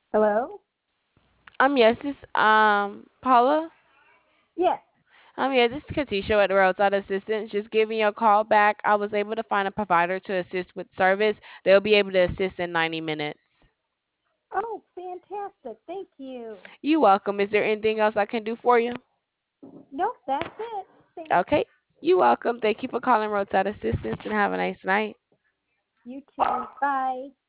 Hello? Yes, this Paula. Yes. Yeah, this is Katisha at Roadside Assistance. Just giving you a call back. I was able to find a provider to assist with service. They'll be able to assist in 90 minutes. Oh, fantastic. Thank you. You welcome. Is there anything else I can do for you? Nope, that's it. Thanks. Okay. You welcome. Thank you for calling Roadside Assistance and have a nice night. You too. Bye.